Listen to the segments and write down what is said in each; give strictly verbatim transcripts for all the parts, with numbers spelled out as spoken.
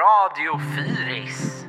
Radio Fyris.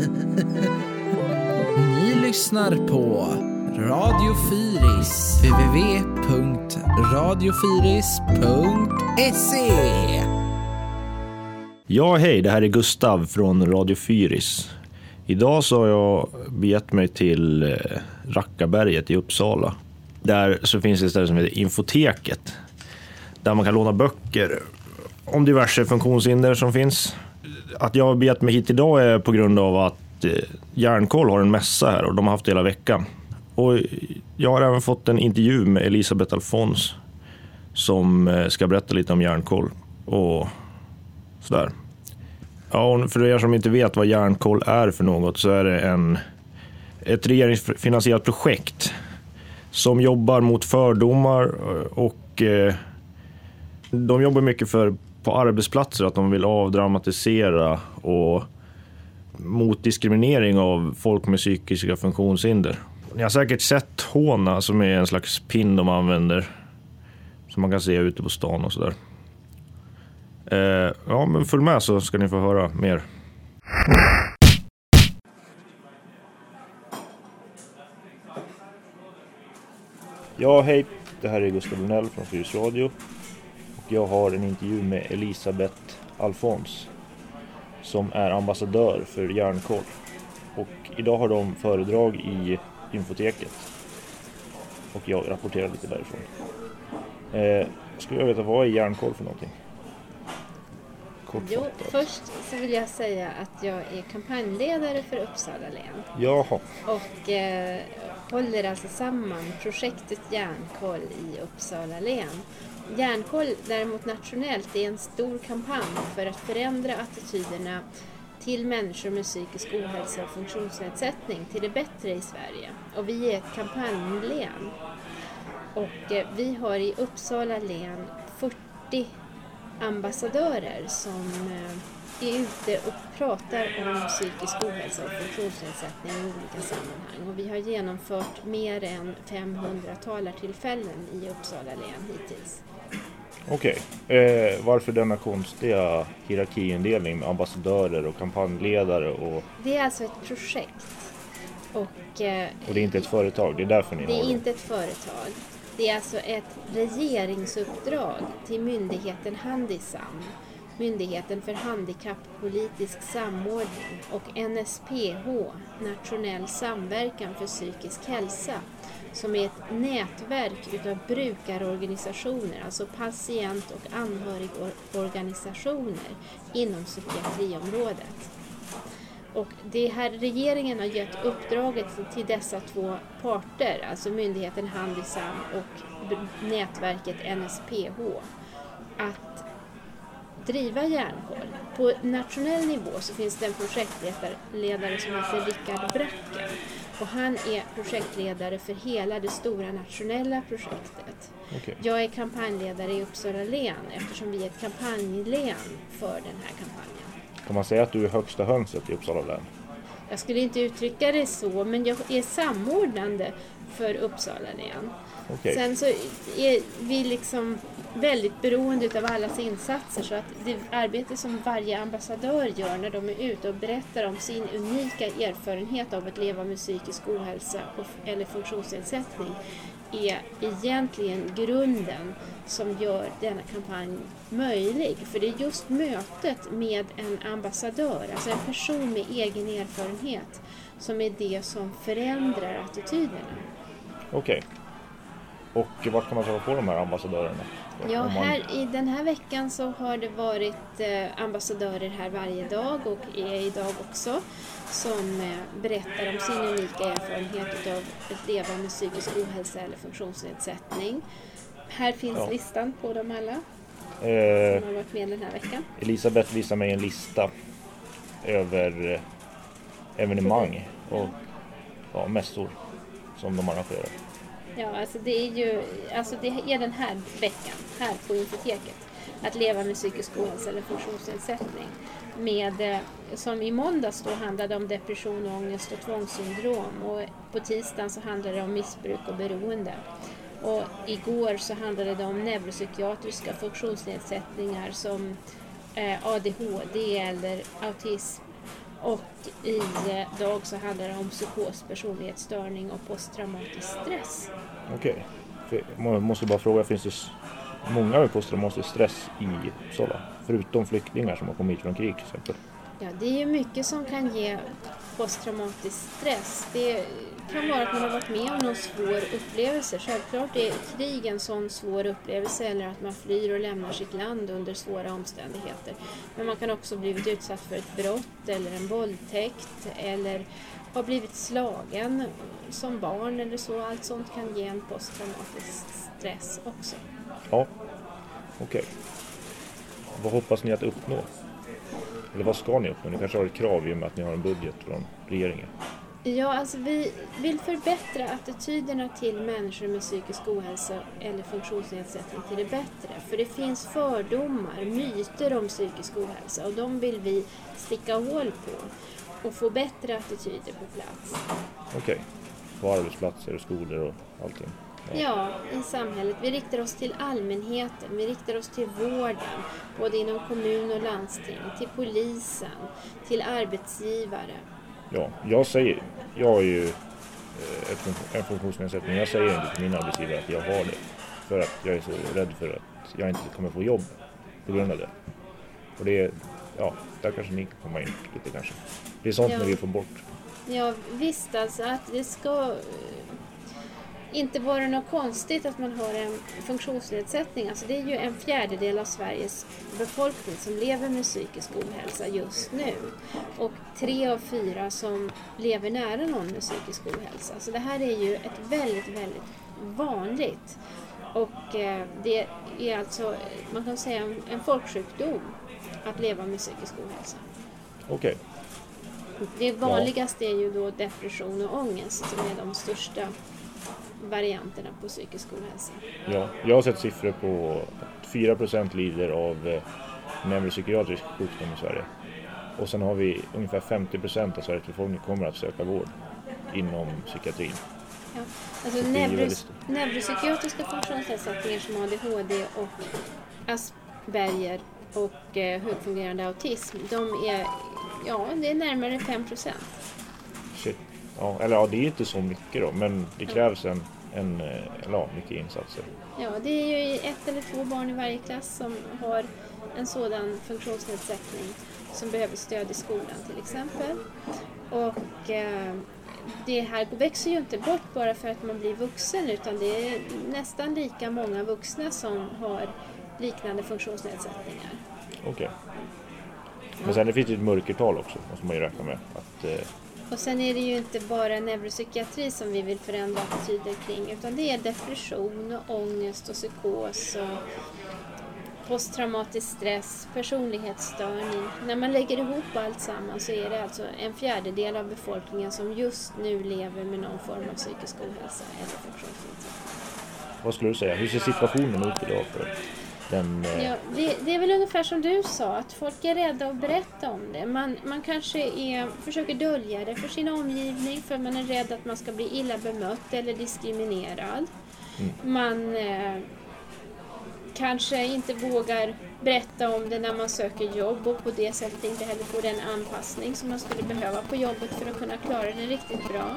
Ni lyssnar på Radio Fyris. w w w punkt radio fyris punkt se. Ja, hej, det här är Gustav från Radio Fyris. Idag så har jag begett mig till Rackaberget i Uppsala. Där så finns det ett ställe som heter Infoteket. Där man kan låna böcker om diverse funktionshinder som finns. Att jag har begett mig hit idag är på grund av att Järnkoll har en mässa här och de har haft det hela veckan. Och jag har även fått en intervju med Elisabeth Alfons som ska berätta lite om Järnkoll och sådär. Ja, och för er som inte vet vad Järnkoll är för något så är det en, ett regeringsfinansierat projekt som jobbar mot fördomar och eh, de jobbar mycket för på arbetsplatser att de vill avdramatisera och mot diskriminering av folk med psykiska funktionshinder. Ni har säkert sett Håna som är en slags pin de använder som man kan se ute på stan och sådär. Eh, ja, men följ med så ska ni få höra mer. Ja, hej. Det här är Gustav Lunell från Fyris Radio. Och jag har en intervju med Elisabeth Alfons som är ambassadör för Järnkoll. Och idag har de föredrag i Infoteket. Och jag rapporterar lite därifrån. Eh, skulle jag veta, vad är Järnkoll för någonting? Jo, först så vill jag säga att jag är kampanjledare för Uppsala län. Jaha. Och eh, håller alltså samman projektet Järnkoll i Uppsala län. Järnkoll däremot nationellt är en stor kampanj för att förändra attityderna till människor med psykisk ohälsa och funktionsnedsättning till det bättre i Sverige. Och vi är ett kampanjlän. Och eh, vi har i Uppsala län fyrtio ambassadörer som är ute och pratar om psykisk ohälsa och funktionsnedsättning i olika sammanhang. Och vi har genomfört mer än femhundra talartillfällen i Uppsala län hittills. Okej, eh, varför denna konstiga hierarkiindelning med ambassadörer och kampanjledare? Och... Det är alltså ett projekt. Och, eh, och det är inte ett företag, det är därför ni det har det? Det är inte ett företag. Det är alltså ett regeringsuppdrag till myndigheten Handisam, Myndigheten för handikapppolitisk samordning, och N S P H, Nationell samverkan för psykisk hälsa, som är ett nätverk utav brukarorganisationer, alltså patient- och anhörigorganisationer inom psykiatriområdet. Och det här regeringen har gett uppdraget till dessa två parter, alltså myndigheten Handisam och nätverket N S P H, att driva Järnkoll. På nationell nivå så finns det en projektledare som heter Rickard Bracken. Och han är projektledare för hela det stora nationella projektet. Okay. Jag är kampanjledare i Uppsala län eftersom vi är ett kampanjlän för den här kampanjen. Kan man säga att du är högsta hönset i Uppsala län? Jag skulle inte uttrycka det så, men jag är samordnande för Uppsala län. Okay. Sen så är vi liksom väldigt beroende av allas insatser, så att det arbete som varje ambassadör gör när de är ute och berättar om sin unika erfarenhet av att leva med psykisk ohälsa eller funktionsnedsättning är egentligen grunden som gör denna kampanj möjlig. För det är just mötet med en ambassadör, alltså en person med egen erfarenhet, som är det som förändrar attityderna. Okej. Okay. Och vart kan man träffa på de här ambassadörerna? Ja, här i den här veckan så har det varit eh, ambassadörer här varje dag och är idag också, som eh, berättar om sin unika erfarenhet av att leva med psykisk ohälsa eller funktionsnedsättning. Här finns ja. listan på dem alla eh, som har varit med den här veckan. Elisabeth visar mig en lista över eh, evenemang och ja, mässor som de arrangerar. Ja, alltså det är ju alltså det är den här veckan här på Infoteket, att leva med psykisk ohälsa eller funktionsnedsättning, med, som i måndags då handlade om depression, ångest och tvångssyndrom, och på tisdagen så handlade det om missbruk och beroende, och igår så handlade det om neuropsykiatriska funktionsnedsättningar som eh, A D H D eller autism. Och idag så handlar det om psykos, personlighetsstörning och posttraumatisk stress. Okej. Okay. Man måste bara fråga, finns det s- många med posttraumatisk stress i Uppsala? Förutom flyktingar som har kommit från krig till exempel. Ja, det är ju mycket som kan ge posttraumatisk stress. Det kan vara att man har varit med om någon svår upplevelse. Självklart är krig en sån svår upplevelse, eller att man flyr och lämnar sitt land under svåra omständigheter. Men man kan också blivit utsatt för ett brott eller en våldtäkt eller har blivit slagen som barn eller så. Allt sånt kan ge en posttraumatisk stress också. Ja, okej. Okay. Vad hoppas ni att uppnå? Eller vad ska ni uppnå? Ni kanske har ett krav i och med att ni har en budget från regeringen. Ja, alltså vi vill förbättra attityderna till människor med psykisk ohälsa eller funktionsnedsättning till det bättre. För det finns fördomar, myter om psykisk ohälsa, och de vill vi sticka hål på och få bättre attityder på plats. Okej, okay. På arbetsplatser och skolor och allting. Ja. ja, i samhället. Vi riktar oss till allmänheten, vi riktar oss till vården, både inom kommun och landsting, till polisen, till arbetsgivare. Ja, jag säger, jag är ju ett, en funktionsnedsättning. Jag säger inte till min arbetsgivare att jag har det. För att jag är så rädd för att jag inte kommer få jobb på grund av det. Och det är, ja, där kanske ni kan komma in lite kanske. Det är sånt ja. Ni vill få bort. Ja, visst alltså att det ska inte vara något konstigt att man har en funktionsnedsättning. Alltså det är ju en fjärdedel av Sveriges befolkning som lever med psykisk ohälsa just nu. Och tre av fyra som lever nära någon med psykisk ohälsa. Så det här är ju ett väldigt, väldigt vanligt. Och eh, det är alltså, man kan säga en, en folksjukdom att leva med psykisk ohälsa. Okej. Okay. Det vanligaste är ju då depression och ångest som är de största varianterna på psykisk ohälsa. Ja, jag har sett siffror på att fyra procent lider av eh, neuropsykiatrisk sjukdom i Sverige. Och sen har vi ungefär femtio procent av Sveriges befolkning kommer att söka vård inom psykiatrin. Ja, alltså neuros- neuropsykiatriska funktionsnedsättningar som A D H D och Asperger och eh, högfungerande autism, de är, ja, det är närmare fem procent. Shit. Ja, eller ja, det är inte så mycket då, men det krävs en, en ja, mycket insatser. Ja, det är ju ett eller två barn i varje klass som har en sådan funktionsnedsättning som behöver stöd i skolan till exempel. Och eh, det här växer ju inte bort bara för att man blir vuxen, utan det är nästan lika många vuxna som har liknande funktionsnedsättningar. Okej. Okay. Men sen det finns ju ett mörkertal också, måste man ju räkna med. Att, eh... Och sen är det ju inte bara neuropsykiatri som vi vill förändra attityder kring, utan det är depression och ångest och psykos och posttraumatisk stress, personlighetsstörning. När man lägger ihop allt samman så är det alltså en fjärdedel av befolkningen som just nu lever med någon form av psykisk ohälsa eller funktionsnedsättning. Vad skulle du säga? Hur ser situationen ut idag för den? Eh... Ja, det, det är väl ungefär som du sa, att folk är rädda att berätta om det. Man, man kanske är, försöker dölja det för sin omgivning för man är rädd att man ska bli illa bemött eller diskriminerad. Mm. Man eh, kanske inte vågar berätta om det när man söker jobb och på det sättet inte heller får den anpassning som man skulle behöva på jobbet för att kunna klara det riktigt bra.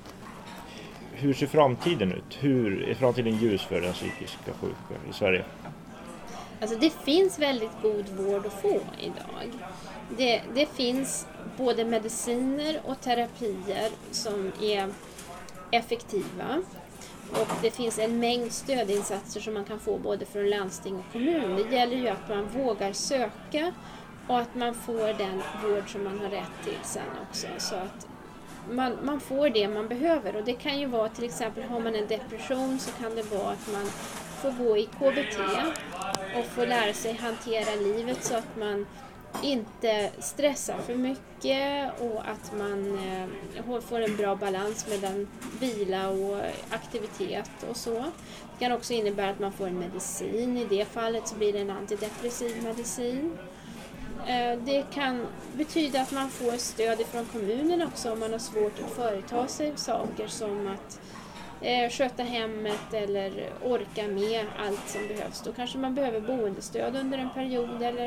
Hur ser framtiden ut? Hur är framtiden ljus för den psykiska sjuka i Sverige? Alltså det finns väldigt god vård att få idag. Det, det finns både mediciner och terapier som är effektiva. Och det finns en mängd stödinsatser som man kan få både från landsting och kommun. Det gäller ju att man vågar söka och att man får den vård som man har rätt till sen också. Så att man, man får det man behöver. Och det kan ju vara till exempel, har man en depression så kan det vara att man får gå i K B T och få lära sig hantera livet så att man inte stressar för mycket och att man eh, får en bra balans mellan vila och aktivitet och så. Det kan också innebära att man får en medicin. I det fallet så blir det en antidepressiv medicin. Eh, det kan betyda att man får stöd från kommunen också om man har svårt att företa sig saker som att eh, sköta hemmet eller orka med allt som behövs. Då kanske man behöver boendestöd under en period eller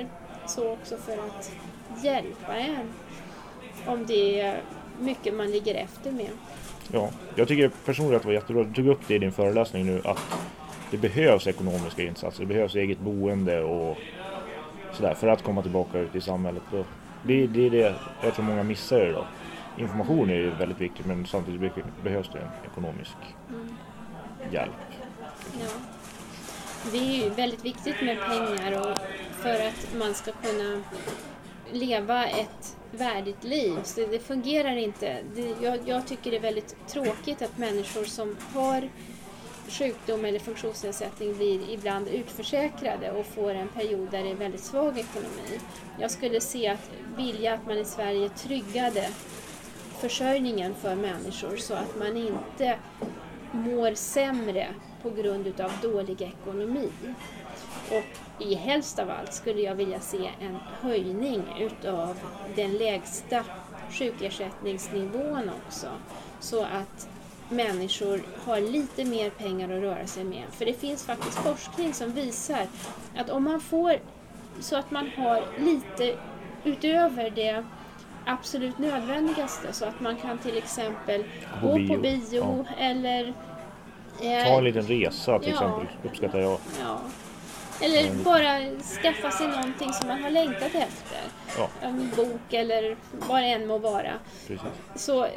så också för att hjälpa en om det är mycket man ligger efter med. Ja, jag tycker personligen att det var jättebra. Du tog upp det i din föreläsning nu att det behövs ekonomiska insatser. Det behövs eget boende och sådär för att komma tillbaka ut i samhället. Det, det är det jag tror många missar idag. Information är ju väldigt viktigt, men samtidigt behövs det en ekonomisk mm. hjälp. Ja. Det är ju väldigt viktigt med pengar och för att man ska kunna leva ett värdigt liv. Så det fungerar inte. Det, jag, jag tycker det är väldigt tråkigt att människor som har sjukdom eller funktionsnedsättning blir ibland utförsäkrade och får en period där det är väldigt svag ekonomi. Jag skulle se att vilja att man i Sverige tryggade försörjningen för människor så att man inte mår sämre på grund av dålig ekonomi. Och i helst av allt skulle jag vilja se en höjning utav den lägsta sjukersättningsnivån också, så att människor har lite mer pengar att röra sig med. För det finns faktiskt forskning som visar att om man får så att man har lite utöver det absolut nödvändigaste, så att man kan till exempel på gå bio. på bio ja. eller eh, ta en liten resa till ja, exempel, uppskattar jag. Ja. Eller bara skaffa sig någonting som man har längtat efter. Ja. En bok eller vad det än må vara. Precis. Så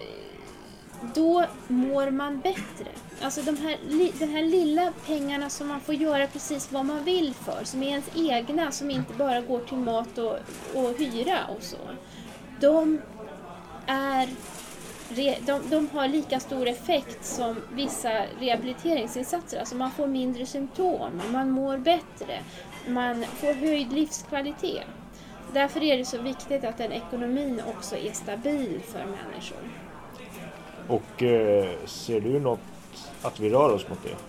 då mår man bättre. Alltså de här, de här lilla pengarna som man får göra precis vad man vill för, som är ens egna, som inte bara går till mat och, och hyra och så. De, är, de, de har lika stor effekt som vissa rehabiliteringsinsatser. Alltså man får mindre symptom, man mår bättre, man får höjd livskvalitet. Därför är det så viktigt att den ekonomin också är stabil för människor. Och eh, ser du något att vi rör oss mot det?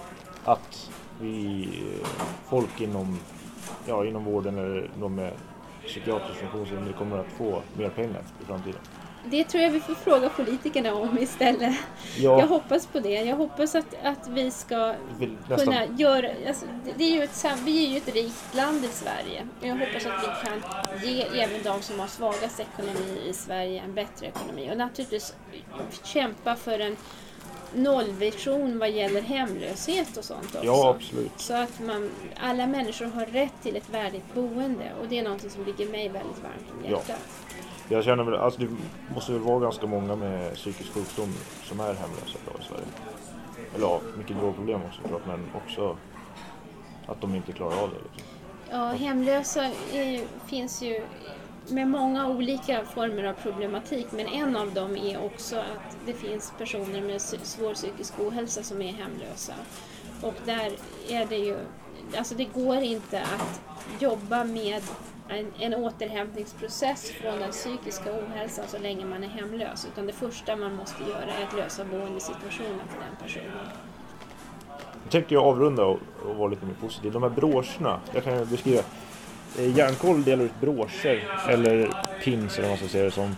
Att vi, folk inom, ja, inom vården eller de med psykiatrisk funktionshinder kommer att få mer pengar i framtiden? Det tror jag vi får fråga politikerna om istället. Ja. Jag hoppas på det. Jag hoppas att, att vi ska Nästan. kunna göra... Alltså, det är ju ett, vi är ju ett rikt land i Sverige. Jag hoppas att vi kan ge även de som har svagast ekonomi i Sverige en bättre ekonomi. Och naturligtvis kämpa för en nollvision vad gäller hemlöshet och sånt också. Ja, absolut. Så att man, alla människor har rätt till ett värdigt boende. Och det är något som ligger mig väldigt varmt om hjärtat. Ja. Jag känner väl, alltså det måste väl vara ganska många med psykisk sjukdom som är hemlösa i Sverige. Eller ja, mycket drogproblem också klart, men också att de inte klarar av det. Liksom. Ja, hemlösa är, finns ju med många olika former av problematik, men en av dem är också att det finns personer med svår psykisk ohälsa som är hemlösa. Och där är det ju, alltså det går inte att jobba med En, en återhämtningsprocess från den psykiska ohälsan så länge man är hemlös. Utan det första man måste göra är att lösa boendesituationen för den personen. Jag tänkte jag avrunda och, och vara lite mer positiv. De här broscherna, jag kan beskriva. Eh, Järnkoll delar ut broscher eller pins eller vad man ska säga det som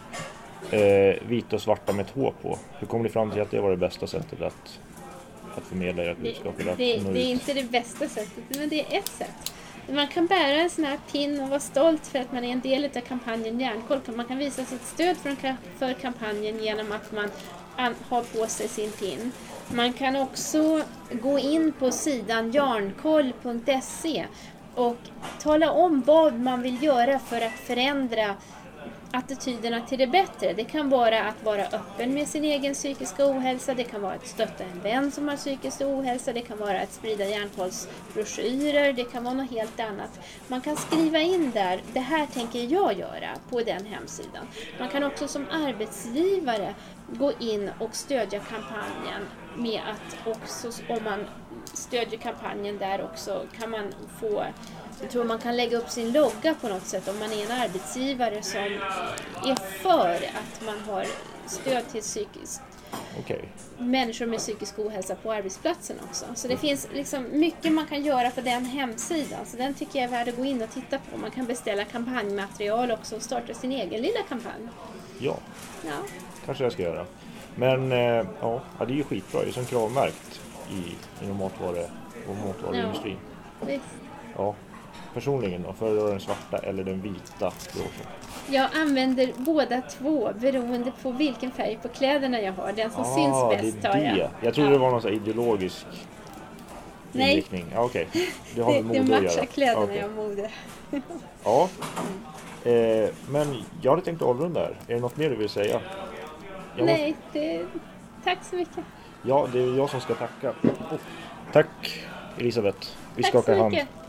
eh, vita och svarta med ett H på. Hur kommer ni fram till att det var det bästa sättet att, att förmedla ert budskap? Det, det, det är inte det bästa sättet, men det är ett sätt. Man kan bära en sån här pin och vara stolt för att man är en del av kampanjen Järnkoll. Man kan visa sitt stöd för kampanjen genom att man har på sig sin pin. Man kan också gå in på sidan jarnkoll punkt se och tala om vad man vill göra för att förändra attityderna till det bättre. Det kan vara att vara öppen med sin egen psykiska ohälsa. Det kan vara att stötta en vän som har psykisk ohälsa. Det kan vara att sprida Järnkollsbroschyrer. Det kan vara något helt annat. Man kan skriva in där, det här tänker jag göra på den hemsidan. Man kan också som arbetsgivare gå in och stödja kampanjen med att också, om man stödjer kampanjen där också, kan man få, jag tror man kan lägga upp sin logga på något sätt om man är en arbetsgivare som är för att man har stöd till psykiskt okay. människor med psykisk ohälsa på arbetsplatsen också. Så det finns liksom mycket man kan göra på den hemsidan. Så den tycker jag är värd att gå in och titta på. Man kan beställa kampanjmaterial också och starta sin egen lilla kampanj. Ja, ja. kanske jag ska göra. Men eh, ja, det är ju skitbra. Det är som kravmärkt i, inom matvare och matvaruindustrin. Ja, visst. Ja. personligen då? Föredrar den svarta eller den vita blåsen? Jag använder båda två beroende på vilken färg på kläderna jag har. Den som Ah, syns bäst det är tar det. jag. Jag trodde Ja. det var någon så här ideologisk Nej. inriktning. Ja, okej. Det har Det, med det mode att matchar göra. kläderna Ja, okej. jag har mode. Ja. Eh, men jag hade tänkt avrunda här. Är det något mer du vill säga? Jag måste- Nej, det, tack så mycket. Ja, det är jag som ska tacka. Oh. Tack Elisabeth. Vi Tack skakar så hand. mycket.